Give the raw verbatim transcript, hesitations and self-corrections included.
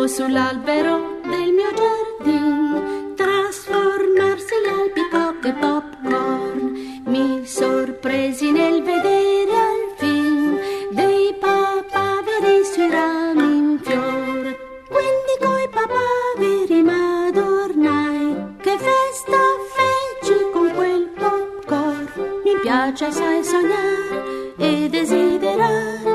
volano sull'albero del mio giardin, trasformarsi in albicocche e popcorn. Mi sorpresi nel vedere al fin dei papaveri sui rami in fiore. Quindi coi papaveri m'adornai, che festa feci con quel popcorn. Mi piace assai sognare e desiderare